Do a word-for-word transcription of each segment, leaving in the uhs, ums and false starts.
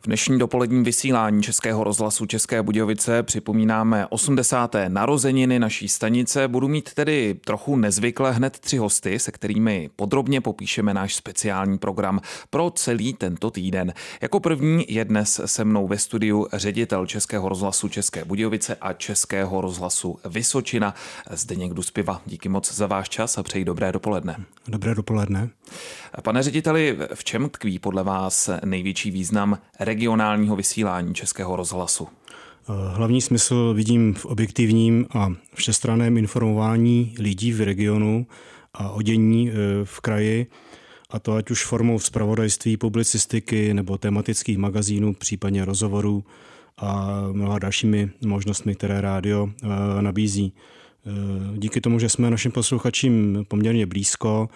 V dnešní dopoledním vysílání Českého rozhlasu České Budějovice připomínáme osmdesáté narozeniny naší stanice. Budu mít tedy trochu nezvykle hned tři hosty, se kterými podrobně popíšeme náš speciální program pro celý tento týden. Jako první je dnes se mnou ve studiu ředitel Českého rozhlasu České Budějovice a Českého rozhlasu Vysočina Zdeněk Duspiva. Díky moc za váš čas a přeji dobré dopoledne. Dobré dopoledne. Pane řediteli, v čem tkví podle vás největší význam regionálního vysílání Českého rozhlasu? Hlavní smysl vidím v objektivním a všestranném informování lidí v regionu a o dění v kraji, a to ať už formou zpravodajství, publicistiky nebo tematických magazínů, případně rozhovorů a mnoha dalšími možnostmi, které rádio nabízí. Díky tomu, že jsme našim posluchačům poměrně blízko,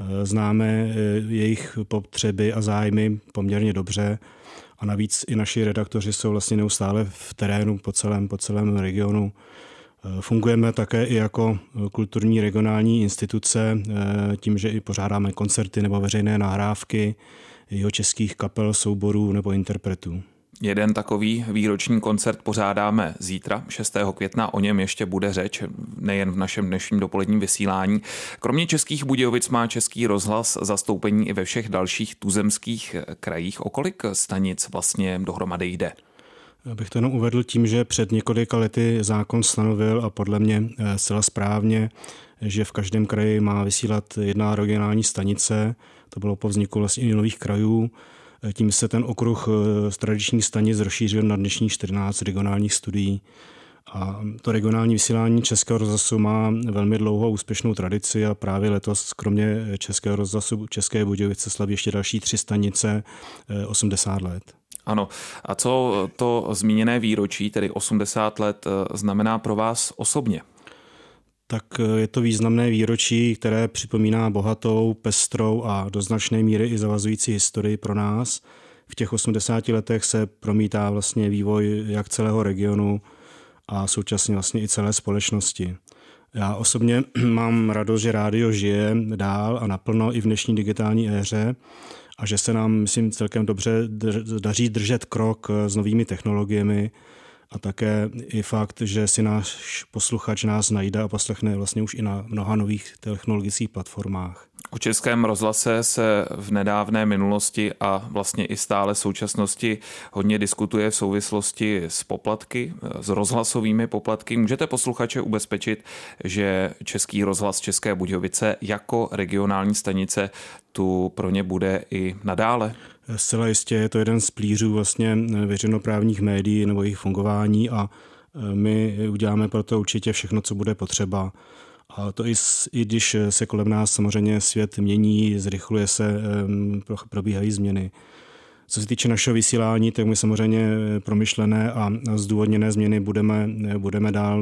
známe jejich potřeby a zájmy poměrně dobře a navíc i naši redaktoři jsou vlastně neustále v terénu po celém, po celém regionu. Fungujeme také i jako kulturní regionální instituce tím, že i pořádáme koncerty nebo veřejné nahrávky jeho českých kapel, souborů nebo interpretů. Jeden takový výroční koncert pořádáme zítra, šestého května, o něm ještě bude řeč, nejen v našem dnešním dopoledním vysílání. Kromě Českých Budějovic má Český rozhlas zastoupení i ve všech dalších tuzemských krajích. O kolik stanic vlastně dohromady jde? Abych to jenom uvedl tím, že před několika lety zákon stanovil a podle mě zcela správně, že v každém kraji má vysílat jedna regionální stanice. To bylo po vzniku vlastně i nových krajů. Tím se ten okruh z tradičních stanic rozšířil na dnešních čtrnáct regionálních studií. A to regionální vysílání Českého rozhlasu má velmi dlouhou úspěšnou tradici a právě letos kromě Českého rozhlasu České Budějovice slaví ještě další tři stanice osmdesát let. Ano. A co to zmíněné výročí, tedy osmdesát let, znamená pro vás osobně? Tak je to významné výročí, které připomíná bohatou, pestrou a do značné míry i zavazující historii pro nás. V těch osmdesáti letech se promítá vlastně vývoj jak celého regionu a současně vlastně i celé společnosti. Já osobně mám radost, že rádio žije dál a naplno i v dnešní digitální éře a že se nám, myslím, celkem dobře daří držet krok s novými technologiemi. A také i fakt, že si náš posluchač nás najde a poslechne vlastně už i na mnoha nových technologických platformách. O Českém rozhlase se v nedávné minulosti a vlastně i stále současnosti hodně diskutuje v souvislosti s poplatky, s rozhlasovými poplatky. Můžete posluchače ubezpečit, že Český rozhlas České Budějovice jako regionální stanice tu pro ně bude i nadále? Zcela jistě je to jeden z pilířů vlastně veřejnoprávních médií nebo jejich fungování a my uděláme pro to určitě všechno, co bude potřeba. A to i, i když se kolem nás samozřejmě svět mění, zrychluje se, probíhají změny. Co se týče našeho vysílání, tak my samozřejmě promyšlené a zdůvodněné změny budeme, budeme dál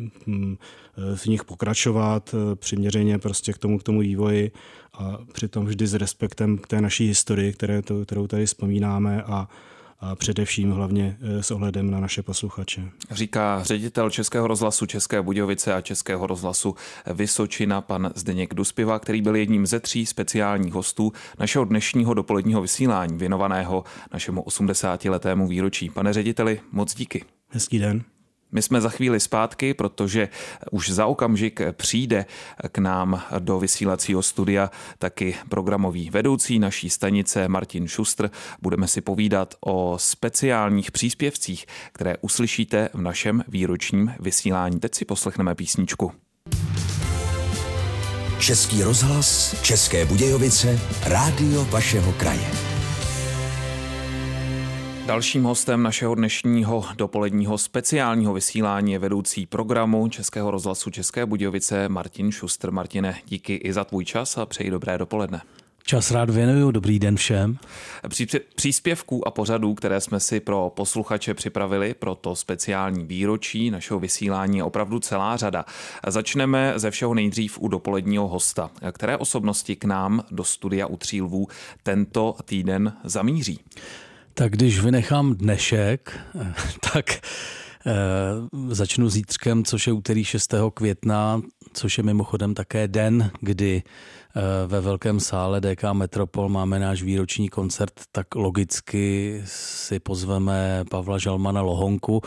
v nich pokračovat přiměřeně prostě k tomu, k tomu vývoji a přitom vždy s respektem k té naší historii, které to, kterou tady vzpomínáme a a především hlavně s ohledem na naše posluchače. Říká ředitel Českého rozhlasu České Budějovice a Českého rozhlasu Vysočina pan Zdeněk Duspiva, který byl jedním ze tří speciálních hostů našeho dnešního dopoledního vysílání věnovaného našemu osmdesátiletému výročí. Pane řediteli, moc díky. Hezký den. My jsme za chvíli zpátky, protože už za okamžik přijde k nám do vysílacího studia taky programový vedoucí naší stanice Martin Šustr. Budeme si povídat o speciálních příspěvcích, které uslyšíte v našem výročním vysílání. Teď si poslechneme písničku. Český rozhlas České Budějovice, rádio vašeho kraje. Dalším hostem našeho dnešního dopoledního speciálního vysílání je vedoucí programu Českého rozhlasu České Budějovice Martin Šustr. Martine, díky i za tvůj čas a přeji dobré dopoledne. Čas rád věnuju, dobrý den všem. Příspěvků a pořadů, které jsme si pro posluchače připravili pro to speciální výročí našeho vysílání, je opravdu celá řada. Začneme ze všeho nejdřív u dopoledního hosta. Které osobnosti k nám do studia u Tří lvů tento týden zamíří? Tak když vynechám dnešek, tak začnu zítřkem, což je úterý šestého května. což je mimochodem také den, kdy ve velkém sále D K Metropol máme náš výroční koncert, tak logicky si pozveme Pavla Žalmana Lohonku.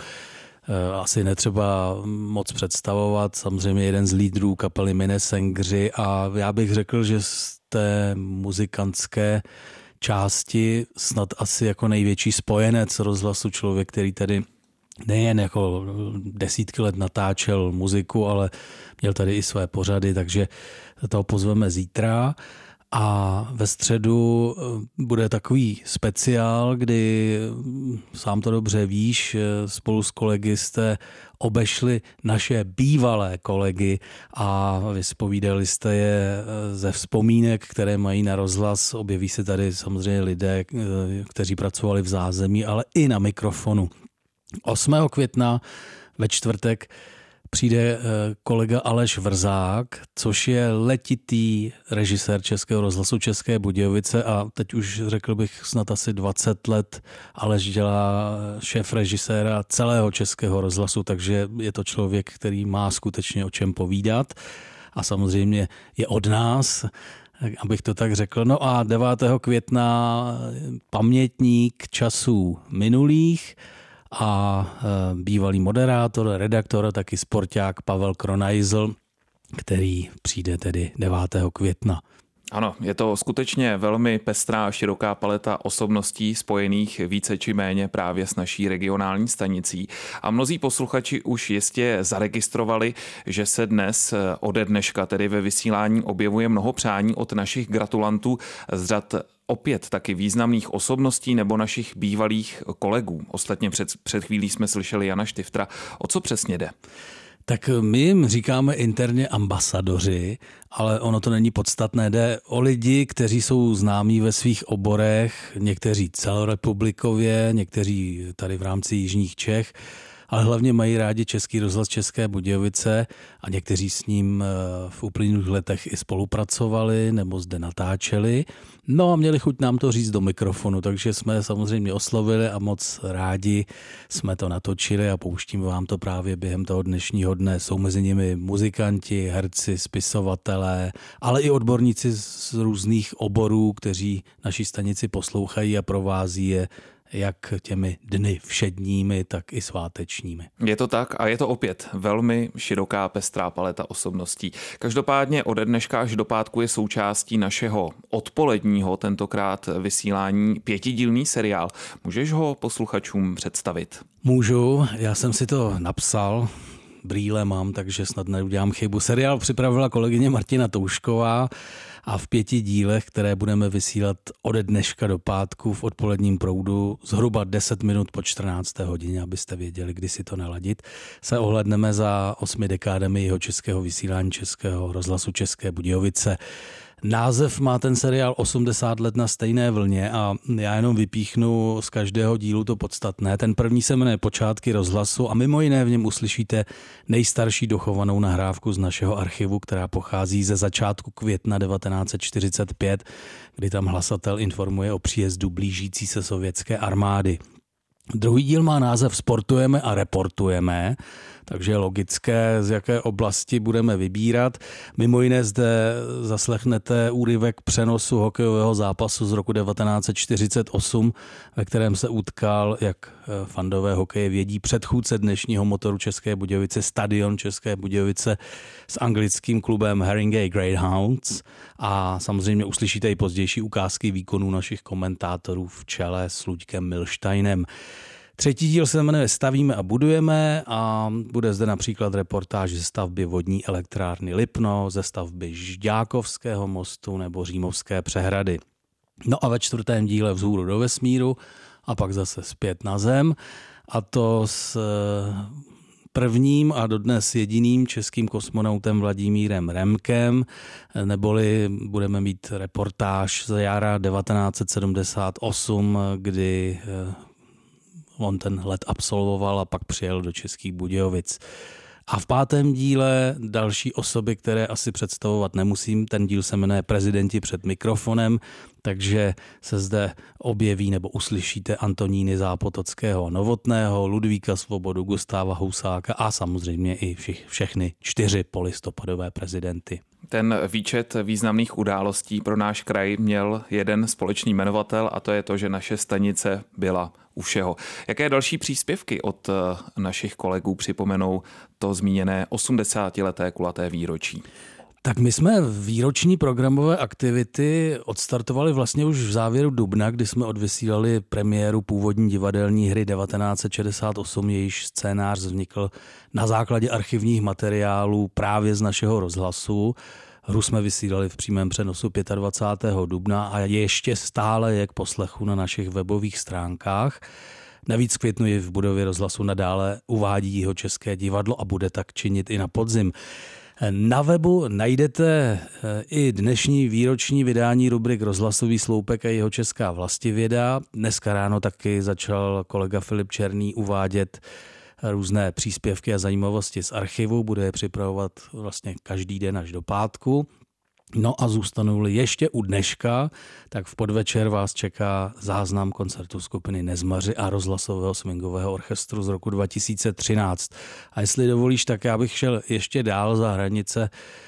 Asi netřeba moc představovat, samozřejmě jeden z lídrů kapely Minnesengři, a já bych řekl, že z té muzikantské části snad asi jako největší spojenec rozhlasu, člověk, který tady nejen jako desítky let natáčel muziku, ale měl tady i své pořady, takže toho pozveme zítra. A ve středu bude takový speciál, kdy, sám to dobře víš, spolu s kolegy jste obešli naše bývalé kolegy a vyspovídali jste je ze vzpomínek, které mají na rozhlas. Objeví se tady samozřejmě lidé, kteří pracovali v zázemí, ale i na mikrofonu. osmého května ve čtvrtek přijde kolega Aleš Vrzák, což je letitý režisér Českého rozhlasu České Budějovice a teď už řekl bych snad asi dvacet let Aleš dělá šéf režiséra celého Českého rozhlasu, takže je to člověk, který má skutečně o čem povídat a samozřejmě je od nás, abych to tak řekl. No a devátého května pamětník časů minulých a bývalý moderátor, redaktor, taky sporták Pavel Kronajzl, který přijde tedy devátého května. Ano, je to skutečně velmi pestrá a široká paleta osobností spojených více či méně právě s naší regionální stanicí. A mnozí posluchači už jistě zaregistrovali, že se dnes ode dneška tedy ve vysílání objevuje mnoho přání od našich gratulantů z řad opět taky významných osobností nebo našich bývalých kolegů. Ostatně před, před chvílí jsme slyšeli Jana Štiftra. O co přesně jde? Tak my jim říkáme interně ambasadoři, ale ono to není podstatné. Jde o lidi, kteří jsou známí ve svých oborech, někteří celorepublikově, někteří tady v rámci jižních Čech, ale hlavně mají rádi Český rozhlas České Budějovice a někteří s ním v uplynulých letech i spolupracovali nebo zde natáčeli. No a měli chuť nám to říct do mikrofonu, takže jsme samozřejmě oslovili a moc rádi jsme to natočili a pouštíme vám to právě během toho dnešního dne. Jsou mezi nimi muzikanti, herci, spisovatelé, ale i odborníci z různých oborů, kteří naší stanici poslouchají a provází je jak těmi dny všedními, tak i svátečními. Je to tak a je to opět velmi široká pestrá paleta osobností. Každopádně ode dneška až do pátku je součástí našeho odpoledního tentokrát vysílání pětidílný seriál. Můžeš ho posluchačům představit? Můžu, já jsem si to napsal, brýle mám, takže snad neudělám chybu. Seriál připravila kolegyně Martina Toušková a v pěti dílech, které budeme vysílat ode dneška do pátku v odpoledním proudu, zhruba deset minut po čtrnácté hodině, abyste věděli, kdy si to naladit, se ohledneme za osmi dekádami jeho českého vysílání Českého rozhlasu České Budějovice. Název má ten seriál osmdesát let na stejné vlně a já jenom vypíchnu z každého dílu to podstatné. Ten první se jmenuje Počátky rozhlasu a mimo jiné v něm uslyšíte nejstarší dochovanou nahrávku z našeho archivu, která pochází ze začátku května devatenáct set čtyřicet pět, kdy tam hlasatel informuje o příjezdu blížící se sovětské armády. Druhý díl má název Sportujeme a reportujeme, takže je logické, z jaké oblasti budeme vybírat. Mimo jiné zde zaslechnete úryvek přenosu hokejového zápasu z roku devatenáct set čtyřicet osm, ve kterém se utkal, jak fandové hokeje vědí, předchůdce dnešního motoru České Budějovice, stadion České Budějovice s anglickým klubem Haringey Greyhounds a samozřejmě uslyšíte i pozdější ukázky výkonů našich komentátorů v čele s Luďkem Milštajnem. Třetí díl se jmenuje Stavíme a budujeme a bude zde například reportáž ze stavby vodní elektrárny Lipno, ze stavby Žďákovského mostu nebo Římovské přehrady. No a ve čtvrtém díle Vzhůru do vesmíru a pak zase zpět na zem a to s prvním a dodnes jediným českým kosmonautem Vladimírem Remkem, neboli budeme mít reportáž z jara devatenáct set sedmdesát osm, kdy on ten let absolvoval a pak přijel do Českých Budějovic. A v pátém díle další osoby, které asi představovat nemusím. Ten díl se jmenuje Prezidenti před mikrofonem, takže se zde objeví nebo uslyšíte Antoníny Zápotockého a Novotného, Ludvíka Svobodu, Gustáva Husáka a samozřejmě i všich, všechny čtyři polistopadové prezidenty. Ten výčet významných událostí pro náš kraj měl jeden společný jmenovatel a to je to, že naše stanice byla u všeho. Jaké další příspěvky od našich kolegů připomenou to zmíněné osmdesátileté kulaté výročí? Tak my jsme výroční programové aktivity odstartovali vlastně už v závěru dubna, kdy jsme odvysílali premiéru původní divadelní hry devatenáct set šedesát osm, jejíž scénář vznikl na základě archivních materiálů právě z našeho rozhlasu. Hru jsme vysílali v přímém přenosu dvacátého pátého dubna a ještě stále je k poslechu na našich webových stránkách. Navíc v květnu je v budově rozhlasu nadále uvádí Jihočeské divadlo a bude tak činit i na podzim. Na webu najdete i dnešní výroční vydání rubrik Rozhlasový sloupek a Jihočeská vlastivěda. Dneska ráno taky začal kolega Filip Černý uvádět různé příspěvky a zajímavosti z archivu. Bude je připravovat vlastně každý den až do pátku. No a zůstanou-li ještě u dneška, tak v podvečer vás čeká záznam koncertu skupiny Nezmaři a rozhlasového swingového orchestru z roku dva tisíce třináct. A jestli dovolíš, tak já bych šel ještě dál za hranice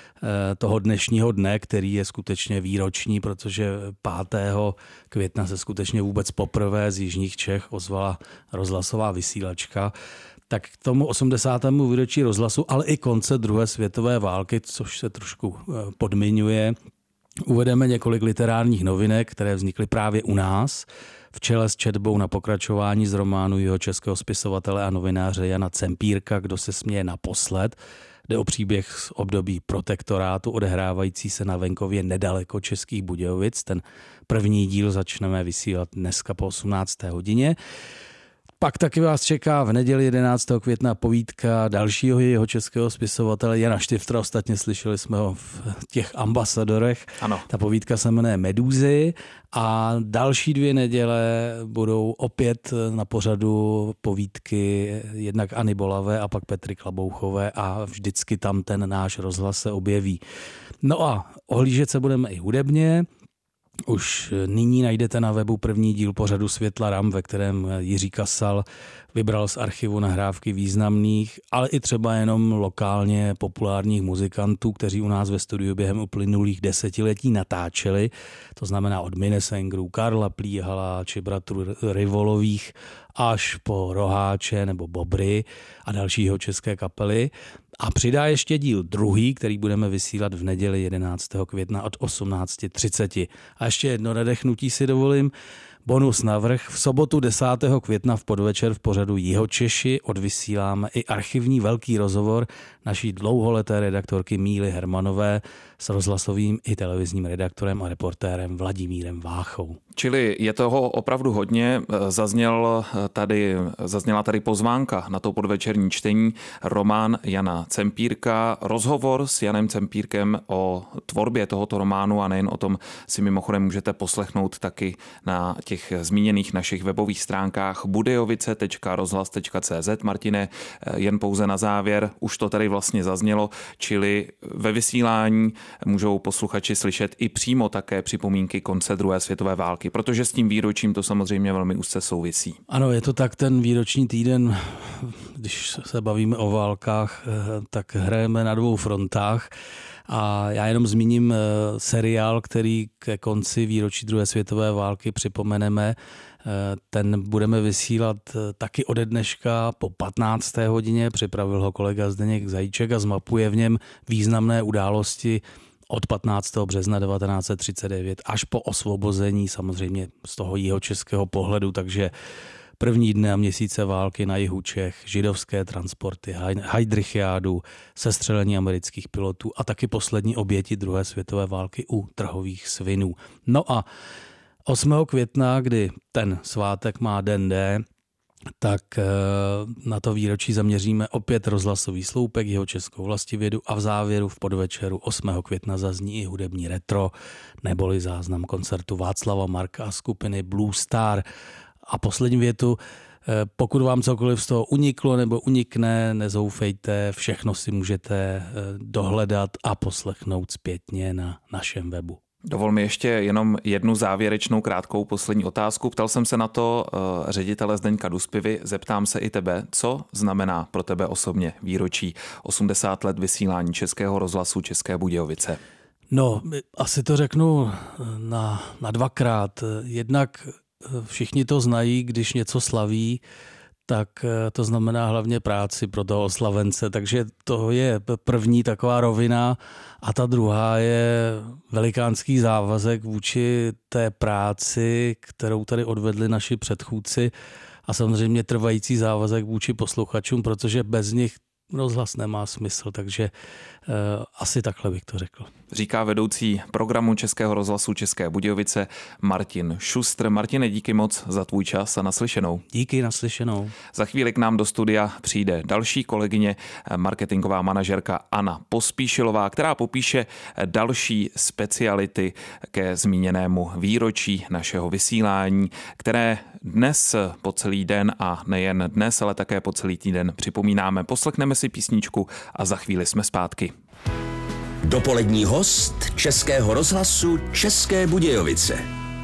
toho dnešního dne, který je skutečně výroční, protože pátého května se skutečně vůbec poprvé z jižních Čech ozvala rozhlasová vysílačka. Tak k tomu osmdesátému výročí rozhlasu, ale i konce druhé světové války, což se trošku podmiňuje, uvedeme několik literárních novinek, které vznikly právě u nás, v čele s četbou na pokračování z románu jihočeského spisovatele a novináře Jana Cempírka Kdo se směje naposled. Jde o příběh z období protektorátu odehrávající se na venkově nedaleko Českých Budějovic. Ten první díl začneme vysílat dneska po osmnácté hodině. Pak taky vás čeká v neděli jedenáctého května povídka dalšího jihočeského spisovatele Jana Štiftra. Ostatně slyšeli jsme ho v těch Ambasadorech. Ano. Ta povídka se jmenuje Medúzy a další dvě neděle budou opět na pořadu povídky jednak Anny Bolavé a pak Petry Klabouchové a vždycky tam ten náš rozhlas se objeví. No a ohlížet se budeme i hudebně. Už nyní najdete na webu první díl pořadu Světla Ram, ve kterém Jiří Kasal vybral z archivu nahrávky významných, ale i třeba jenom lokálně populárních muzikantů, kteří u nás ve studiu během uplynulých desetiletí natáčeli. To znamená od Minnesengerů, Karla Plíhala či bratrů Rivolových až po Roháče nebo Bobry a dalšího české kapely. A přidá ještě díl druhý, který budeme vysílat v neděli jedenáctého května od osmnáct třicet. A ještě jedno nadechnutí si dovolím. Bonus navrch. V sobotu desátého května v podvečer v pořadu Jihočeši odvysíláme i archivní velký rozhovor naší dlouholeté redaktorky Míly Hermanové s rozhlasovým i televizním redaktorem a reportérem Vladimírem Váchou. Čili je toho opravdu hodně. Zazněl tady, zazněla tady pozvánka na to podvečerní čtení, román Jana Cempírka, rozhovor s Janem Cempírkem o tvorbě tohoto románu a nejen o tom si mimochodem můžete poslechnout taky na těch zmíněných našich webových stránkách budějovice tečka rozhlas tečka cé zet. Martine, jen pouze na závěr, už to tady vlastně zaznělo, čili ve vysílání můžou posluchači slyšet i přímo také připomínky konce druhé světové války, protože s tím výročím to samozřejmě velmi úzce souvisí. Ano, je to tak, ten výroční týden, když se bavíme o válkách, tak hrajeme na dvou frontách. A já jenom zmíním seriál, který ke konci výročí druhé světové války připomeneme. Ten budeme vysílat taky ode dneška po patnácté hodině. Připravil ho kolega Zdeněk Zajíček a zmapuje v něm významné události od patnáctého března devatenáct set třicet devět až po osvobození, samozřejmě z toho jihočeského pohledu, takže první dny a měsíce války na jihu Čech, židovské transporty, Heydrichiádu, sestřelení amerických pilotů a taky poslední oběti druhé světové války u trhových svinů. No a osmého května, kdy ten svátek má den D, tak na to výročí zaměříme opět rozhlasový sloupek, Jihočeskou vlastivědu a v závěru v podvečeru osmého května zazní i hudební retro, neboli záznam koncertu Václava Marka a skupiny Blue Star. A poslední větu, Pokud vám cokoliv z toho uniklo nebo unikne, nezoufejte, všechno si můžete dohledat a poslechnout zpětně na našem webu. Dovol mi ještě jenom jednu závěrečnou krátkou poslední otázku. Ptal jsem se na to uh, ředitele Zdeňka Duspivy, zeptám se i tebe, co znamená pro tebe osobně výročí osmdesát let vysílání Českého rozhlasu České Budějovice? No, asi to řeknu na, na dvakrát. Jednak všichni to znají, když něco slaví, tak to znamená hlavně práci pro toho oslavence. Takže to je první taková rovina a ta druhá je velikánský závazek vůči té práci, kterou tady odvedli naši předchůdci a samozřejmě trvající závazek vůči posluchačům, protože bez nich rozhlas nemá smysl, takže uh, asi takhle bych to řekl. Říká vedoucí programu Českého rozhlasu České Budějovice Martin Šustr. Martine, díky moc za tvůj čas a naslyšenou. Díky, naslyšenou. Za chvíli k nám do studia přijde další kolegyně, marketingová manažerka Anna Pospíšilová, která popíše další speciality ke zmíněnému výročí našeho vysílání, které dnes po celý den a nejen dnes, ale také po celý týden připomínáme. Poslechneme si písničku a za chvíli jsme zpátky. Dopolední host Českého rozhlasu České Budějovice.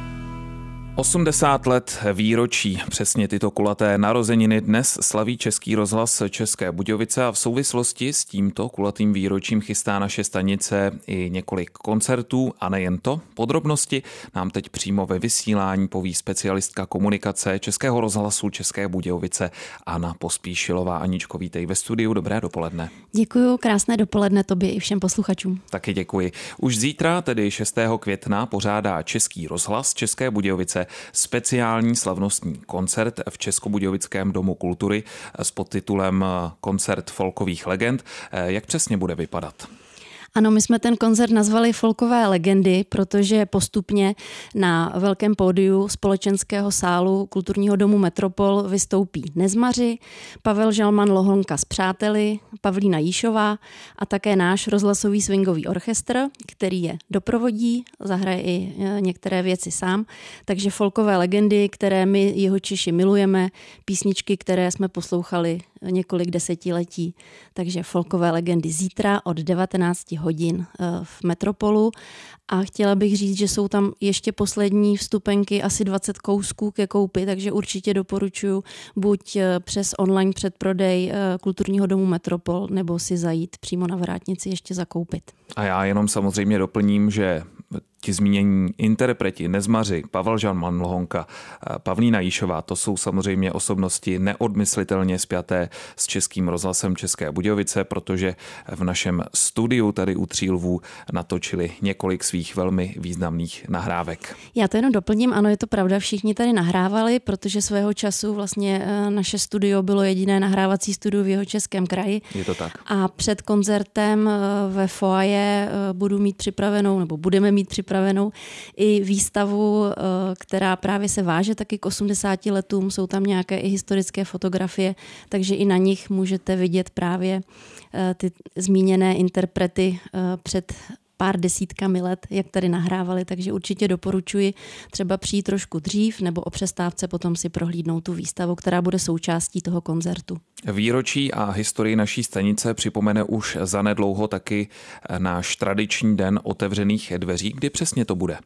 osmdesát let výročí, přesně tyto kulaté narozeniny dnes slaví Český rozhlas České Budějovice a v souvislosti s tímto kulatým výročím chystá naše stanice i několik koncertů a nejen to. Podrobnosti nám teď přímo ve vysílání poví specialistka komunikace Českého rozhlasu České Budějovice Anna Pospíšilová. Aničko, vítej ve studiu, dobré dopoledne. Děkuju, krásné dopoledne tobě i všem posluchačům. Taky děkuji. Už zítra, tedy šestého května, pořádá Český rozhlas České Budějovice speciální slavnostní koncert v Českobudějovickém domu kultury s podtitulem Koncert folkových legend. Jak přesně bude vypadat? Ano, my jsme ten koncert nazvali Folkové legendy, protože postupně na velkém pódiu společenského sálu Kulturního domu Metropol vystoupí Nezmaři, Pavel Žalman Lohonka s přáteli, Pavlína Jíšová a také náš rozhlasový swingový orchestr, který je doprovodí, zahraje i některé věci sám. Takže folkové legendy, které my Jihočeši milujeme, písničky, které jsme poslouchali několik desetiletí. Takže folkové legendy zítra od devatenáct hodin v Metropolu a chtěla bych říct, že jsou tam ještě poslední vstupenky, asi dvacet kousků ke koupi, takže určitě doporučuji buď přes online předprodej Kulturního domu Metropol nebo si zajít přímo na vrátnici ještě zakoupit. A já jenom samozřejmě doplním, že ti zmínění interpreti Nezmaři, Pavel Žalman Lohonka, Pavlína Jíšová, to jsou samozřejmě osobnosti neodmyslitelně spjaté s Českým rozhlasem České Budějovice, protože v našem studiu tady u Tří lvů natočili několik svých velmi významných nahrávek. Já to jenom doplním, ano, je to pravda, všichni tady nahrávali, protože svého času vlastně naše studio bylo jediné nahrávací studio v Jihočeském kraji. Je to tak. A před koncertem ve foaje budu mít připravenou, nebo budeme mít připravenou připravenou i výstavu, která právě se váže taky k osmdesáti letům. Jsou tam nějaké i historické fotografie, takže i na nich můžete vidět právě ty zmíněné interprety před pár desítkami let, jak tady nahrávali, takže určitě doporučuji třeba přijít trošku dřív nebo o přestávce potom si prohlídnout tu výstavu, která bude součástí toho koncertu. Výročí a historii naší stanice připomene už zanedlouho taky náš tradiční den otevřených dveří. Kdy přesně to bude?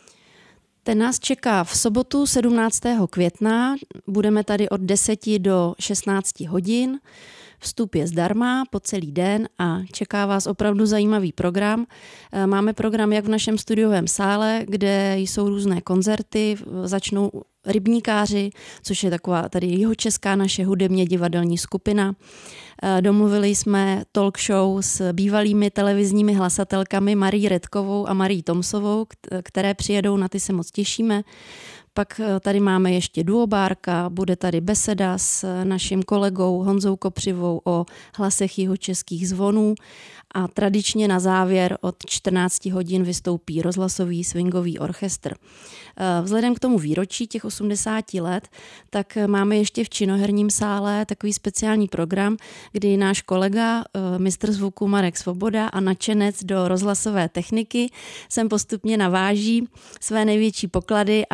Ten nás čeká v sobotu sedmnáctého května. Budeme tady od deseti do šestnácti hodin. Vstup je zdarma po celý den a čeká vás opravdu zajímavý program. Máme program jak v našem studiovém sále, kde jsou různé koncerty, začnou Rybníkáři, což je taková tady jihočeská naše hudebně divadelní skupina. Domluvili jsme talk show s bývalými televizními hlasatelkami Marí Redkovou a Marí Tomsovou, které přijedou, na ty se moc těšíme. Pak tady máme ještě duobárka, bude tady beseda s naším kolegou Honzou Kopřivou o hlasech jihočeských zvonů a tradičně na závěr od čtrnácti hodin vystoupí rozhlasový swingový orchestr. Vzhledem k tomu výročí těch osmdesáti let, tak máme ještě v činoherním sále takový speciální program, kdy náš kolega, mistr zvuku Marek Svoboda a nadšenec do rozhlasové techniky sem postupně naváží své největší poklady a čeká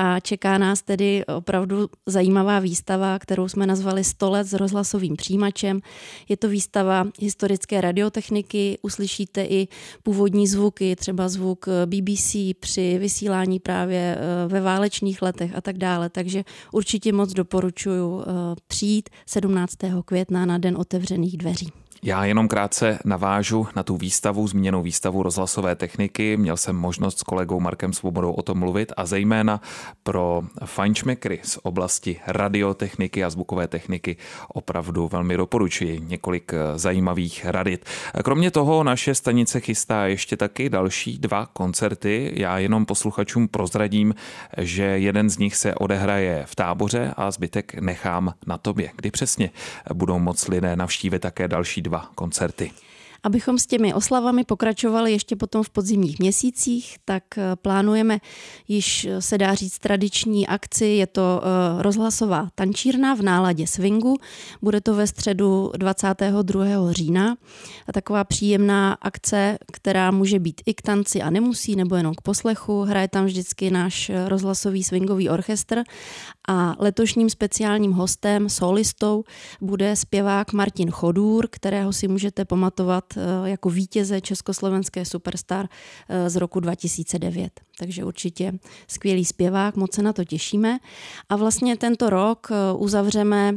čeká nás tedy opravdu zajímavá výstava, kterou jsme nazvali sto let s rozhlasovým přijímačem. Je to výstava historické radiotechniky, uslyšíte i původní zvuky, třeba zvuk B B C při vysílání právě ve válečných letech a tak dále. Takže určitě moc doporučuji přijít sedmnáctého května na Den otevřených dveří. Já jenom krátce navážu na tu výstavu, zmíněnou výstavu rozhlasové techniky. Měl jsem možnost s kolegou Markem Svobodou o tom mluvit a zejména pro fajnšmekry z oblasti radiotechniky a zvukové techniky opravdu velmi doporučuji několik zajímavých radit. Kromě toho naše stanice chystá ještě taky další dva koncerty. Já jenom posluchačům prozradím, že jeden z nich se odehraje v Táboře a zbytek nechám na tobě. Kdy přesně budou moc lidé navštívit také další dva koncerty? Abychom s těmi oslavami pokračovali ještě potom v podzimních měsících, tak plánujeme již, se dá říct, tradiční akci. Je to rozhlasová tančírna v náladě swingu. Bude to ve středu dvacátého druhého října. A taková příjemná akce, která může být i k tanci a nemusí, nebo jenom k poslechu. Hraje tam vždycky náš rozhlasový swingový orchestr a letošním speciálním hostem, solistou, bude zpěvák Martin Chodůr, kterého si můžete pamatovat jako vítěze Československé Superstar z roku dva tisíce devět. Takže určitě skvělý zpěvák, moc se na to těšíme. A vlastně tento rok uzavřeme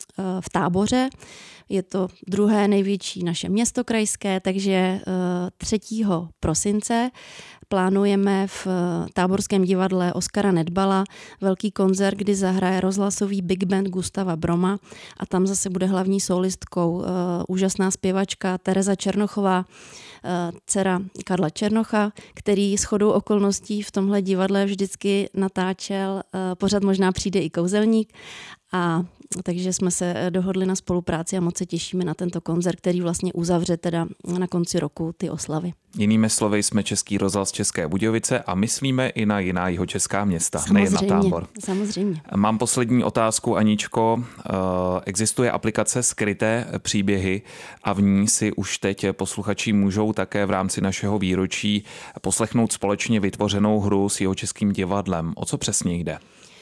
v Táboře. Je to druhé největší naše město krajské, takže třetího prosince plánujeme v Táborském divadle Oskara Nedbala velký koncert, kdy zahraje rozhlasový big band Gustava Broma a tam zase bude hlavní solistkou uh, úžasná zpěvačka Tereza Černochová, uh, dcera Karla Černocha, který shodou okolností v tomhle divadle vždycky natáčel uh, pořád Možná přijde i kouzelník. A takže jsme se dohodli na spolupráci a moc se těšíme na tento koncert, který vlastně uzavře teda na konci roku ty oslavy. Jinými slovy jsme Český rozhlas České Budějovice a myslíme i na jiná jihočeská města, samozřejmě, nejen na Tábor. Samozřejmě. Mám poslední otázku, Aničko. Existuje aplikace Skryté příběhy a v ní si už teď posluchači můžou také v rámci našeho výročí poslechnout společně vytvořenou hru s Jihočeským divadlem. O co přesně jde?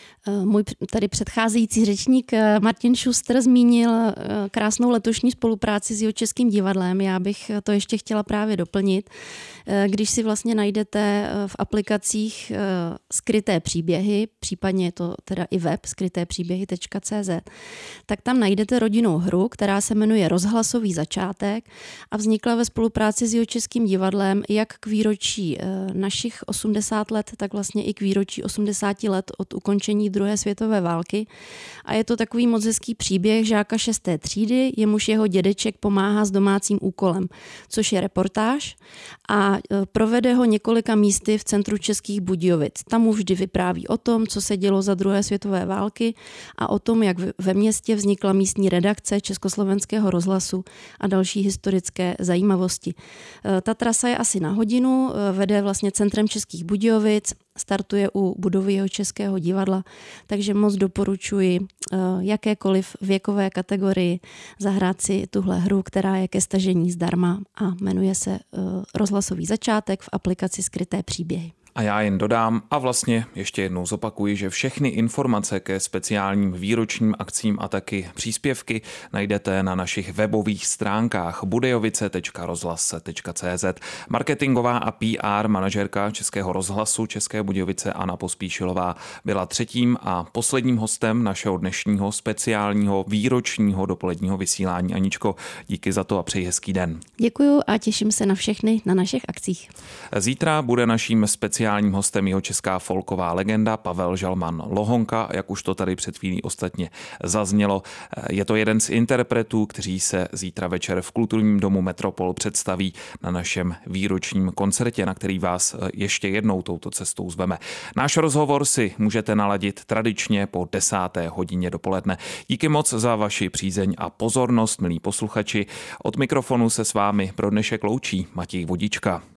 Můj tady předcházející řečník Martin Šuster zmínil krásnou letošní spolupráci s Jihočeským divadlem. Já bych to ještě chtěla právě doplnit. Když si vlastně najdete v aplikacích Skryté příběhy, případně je to teda i web skryté příběhy tečka cé zet, tak tam najdete rodinnou hru, která se jmenuje Rozhlasový začátek a vznikla ve spolupráci s Jihočeským divadlem jak k výročí našich osmdesát let, tak vlastně i k výročí osmdesát let od ukončení druhé světové války. A je to takový moc hezký příběh žáka šesté třídy, jemuž jeho dědeček pomáhá s domácím úkolem, což je reportáž a provede ho několika místy v centru Českých Budějovic. Tam mu vždy vypráví o tom, co se dělo za druhé světové války a o tom, jak ve městě vznikla místní redakce Československého rozhlasu a další historické zajímavosti. Ta trasa je asi na hodinu, vede vlastně centrem Českých Budějovic, startuje u budovy Jihočeského divadla, takže moc doporučuji jakékoliv věkové kategorii zahrát si tuhle hru, která je ke stažení zdarma a jmenuje se Rozhlasový začátek v aplikaci Skryté příběhy. A já jen dodám a vlastně ještě jednou zopakuji, že všechny informace ke speciálním výročním akcím a taky příspěvky najdete na našich webových stránkách budejovice tečka rozhlas tečka cé zet. Marketingová a P R manažerka Českého rozhlasu České Budějovice Anna Pospíšilová byla třetím a posledním hostem našeho dnešního speciálního výročního dopoledního vysílání. Aničko, díky za to a přeji hezký den. Děkuju a těším se na všechny na našich akcích. Zítra bude naším speciálním Speciálním hostem jihočeská folková legenda Pavel Žalman Lohonka, jak už to tady před chvílí ostatně zaznělo. Je to jeden z interpretů, kteří se zítra večer v Kulturním domu Metropol představí na našem výročním koncertě, na který vás ještě jednou touto cestou zveme. Náš rozhovor si můžete naladit tradičně po desáté hodině dopoledne. Díky moc za vaši přízeň a pozornost, milí posluchači. Od mikrofonu se s vámi pro dnešek loučí Matěj Vodička.